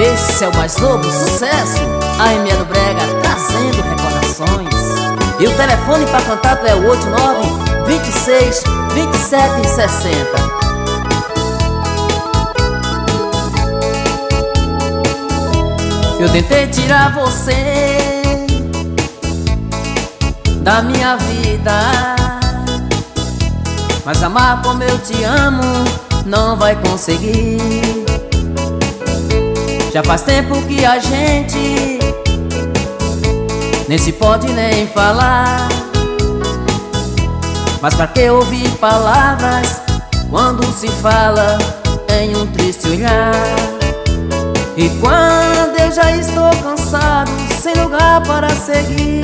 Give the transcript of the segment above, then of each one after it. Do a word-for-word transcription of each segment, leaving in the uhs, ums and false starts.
Esse é o mais novo sucesso, a M do Brega trazendo recordações. E o telefone para contato é o oito nove, vinte e seis, vinte e sete, sessenta. Eu tentei tirar você da minha vida, mas amar como eu te amo não vai conseguir. Já faz tempo que a gente nem se pode nem falar, mas pra que ouvir palavras quando se fala em um triste olhar? E quando eu já estou cansado, sem lugar para seguir,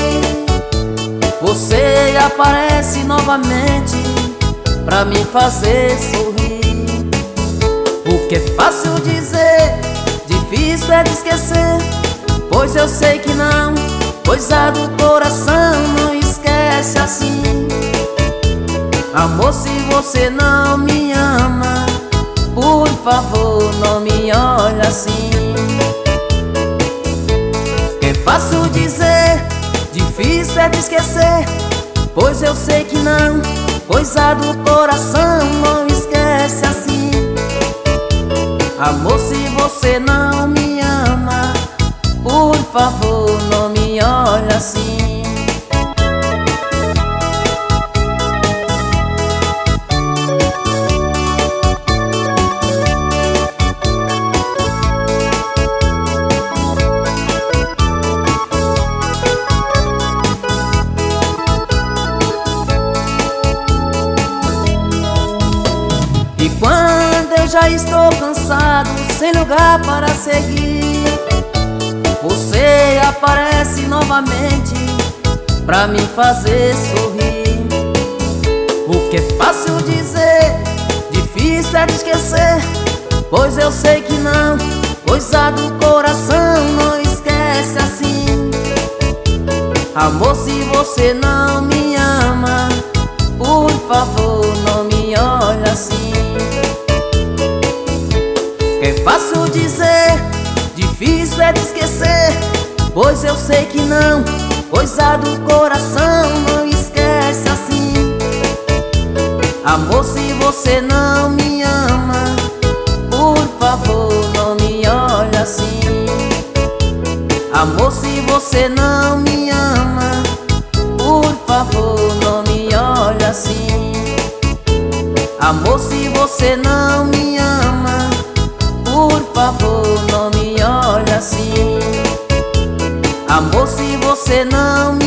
você aparece novamente pra me fazer sorrir. O que é fácil dizer, difícil é de esquecer, pois eu sei que não, coisa do coração não esquece assim. Amor, se você não me ama, por favor não me olhe assim. É fácil dizer, difícil é de esquecer, pois eu sei que não, coisa do coração não esquece assim. Amor, se você não me ama, por favor não me olhe assim. E quando eu já estou cansado, sem lugar para seguir, você aparece novamente pra me fazer sorrir. O que é fácil dizer, difícil é de esquecer, pois eu sei que não, coisa do coração não esquece assim. Amor, se você não me ama, por favor não me olhe assim. É fácil dizer, difícil é de esquecer, pois eu sei que não, coisa do coração não esquece assim. Amor, se você não me ama, por favor não me olhe assim. Amor, se você não me ama, por favor não me olhe assim. Amor, se você não me ama, por favor não me olhe assim. Amor, se você não me